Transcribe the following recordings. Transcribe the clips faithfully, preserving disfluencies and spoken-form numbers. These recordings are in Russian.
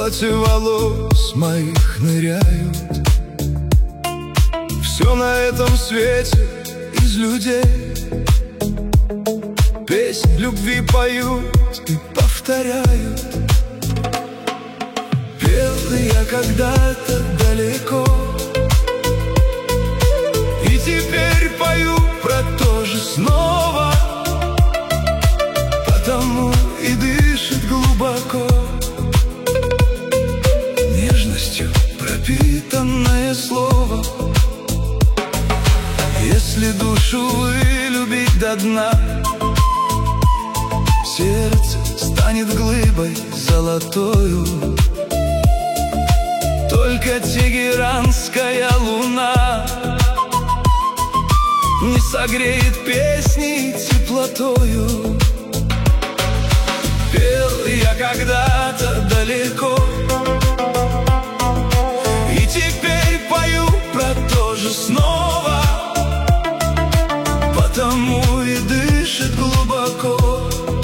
платье волос моих ныряют. Все на этом свете из людей песнь любви поют и повторяют. Пел я когда-то далеко, и теперь пою про то же снова, потому и дышит глубоко, нежностью пропитанное слово. Если душу вылюбить до дна, сердце станет глыбой золотою. Только тегеранская луна не согреет песни теплотою. Пел я когда-то далеко, и теперь пою про то же снова, потому и дышит глубоко,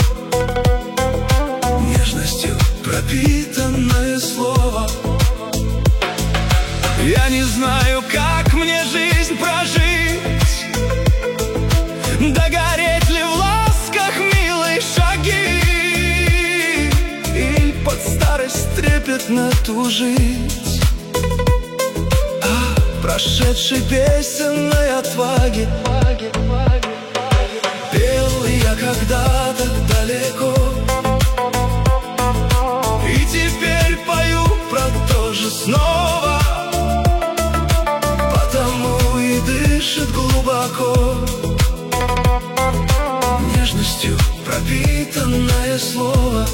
нежностью пропитанное слово. Я не знаю, как мне жизнь прожить, догореть ли в ласках милые шаги, или под старость трепетно тужить о прошедшей песенной отваге. Пел я когда-то далеко, и теперь пою про то же снова, потому и дышит глубоко, нежностью пропитанное слово.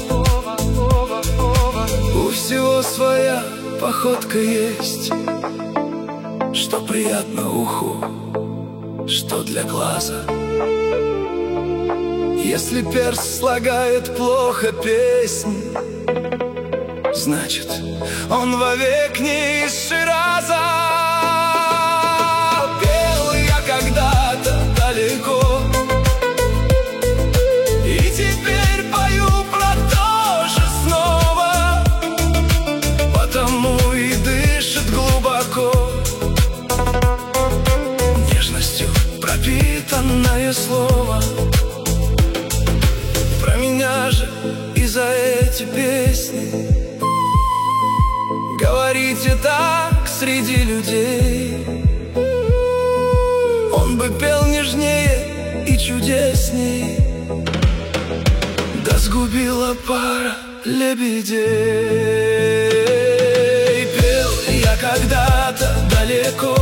У всего своя походка есть, что приятно уху, что для глаза. Если перст слагает плохо песни, значит, он вовек не из Шираза. Пел я когда-то далеко, и теперь пою про то же снова, потому и дышит глубоко, нежностью пропитанное слово. Про меня же и за эти песни говорите так среди людей. Он бы пел нежнее и чудесней, да сгубила пара лебедей. Пел я когда-то далеко,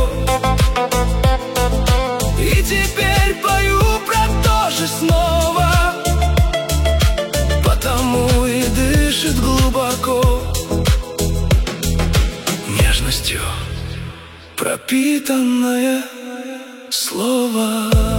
и теперь пою про то же снова, потому и дышит глубоко, нежностью пропитанное слово.